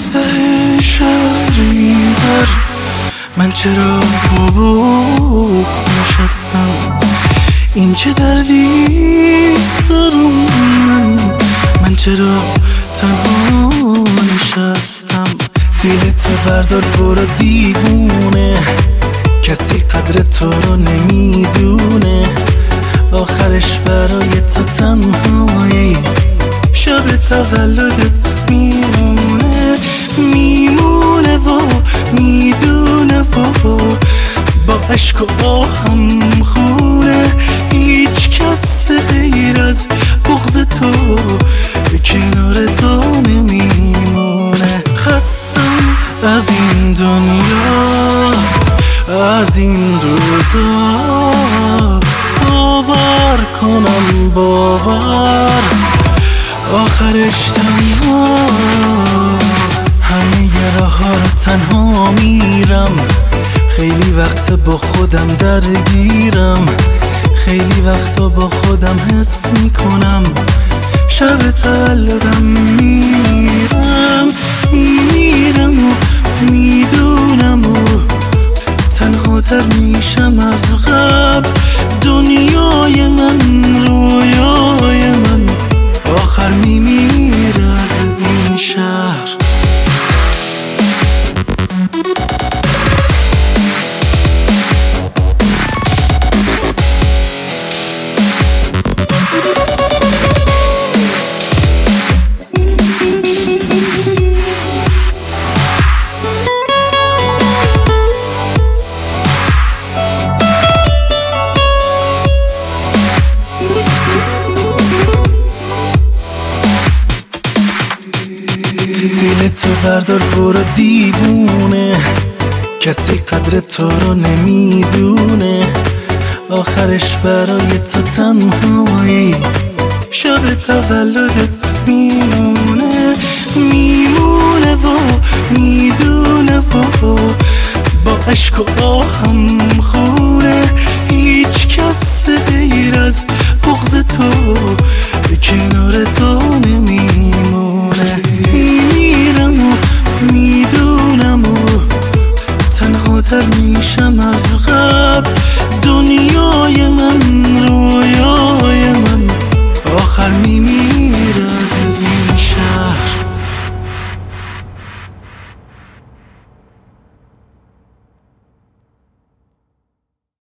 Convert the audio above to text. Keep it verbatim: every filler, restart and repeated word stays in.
از ته شهر اینور من چرا با بغض نشستم؟ این چه دردیست دارم من من چرا تنها نشستم؟ دلتو بردار برو دیوونه، کسی قدر تو رو نمیدونه. آخرش برای تو تنهایی شب تولدت میمونه میمونه و میدونه و با عشق و آهم خونه. هیچ کس به غیر از بغض تو کنار تو نمیمونه. خستم از این دنیا، از این روزا، باور کنم باور آخرش تنها. همه ی راه ها رو تنها میرم، خیلی وقت با خودم درگیرم، خیلی وقتا با خودم حس میکنم شب تولدم میمیرم میمیرم و میدونم و تنها تر میشم از قبل. دنیای من رویای من آخر میمیره از این شهر. دلتو بردار برو دیوونه، کسی قدر تو رو نمیدونه. آخرش برای تو تنهایی شب تولدت میمونه میمونه و میدونه و با عشق و آهم خونه. هیچ کس به غیر از بغض تو کنار تو نمیمونه.